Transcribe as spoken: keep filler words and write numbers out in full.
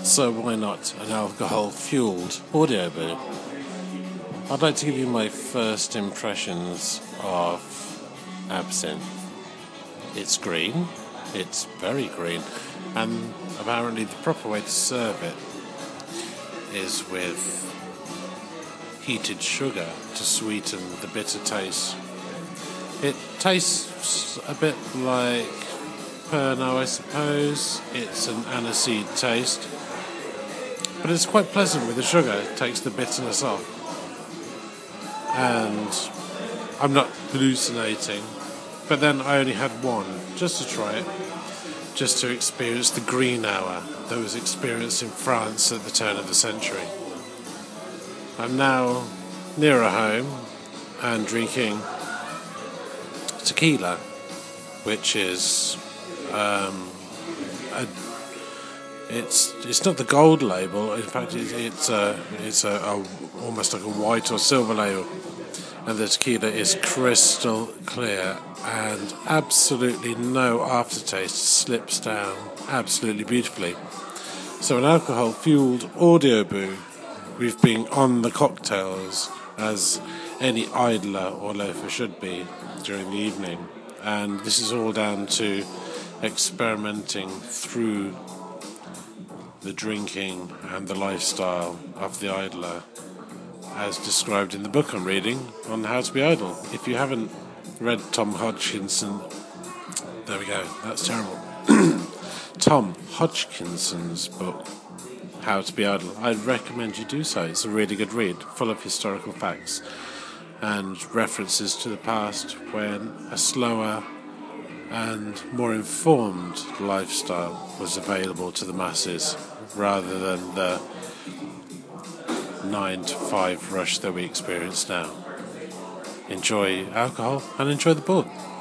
So why not an alcohol-fueled audiobook? I'd like to give you my first impressions of absinthe. It's green, it's very green, and apparently the proper way to serve it is with heated sugar to sweeten the bitter taste. It tastes a bit like Pernod, I suppose. It's an aniseed taste, but it's quite pleasant with the sugar. It takes the bitterness off, and I'm not hallucinating. But then I only had one, just to try it, just to experience the green hour that was experienced in France at the turn of the century. I'm now nearer home and drinking tequila, which is um, a, it's it's not the gold label. In fact, it, it's a, it's a, a almost like a white or silver label, and the tequila is crystal clear and absolutely no aftertaste. Slips down absolutely beautifully. So an alcohol-fueled audiobook. We've been on the cocktails as any idler or loafer should be during the evening, and this is all down to experimenting through the drinking and the lifestyle of the idler as described in the book I'm reading on How to Be Idle. If you haven't read Tom Hodgkinson, there we go, that's terrible. Tom Hodgkinson's book, How to Be Idle, I'd recommend you do so. It's a really good read, full of historical facts and references to the past when a slower and more informed lifestyle was available to the masses rather than the nine to five rush that we experience now. Enjoy alcohol and enjoy the book.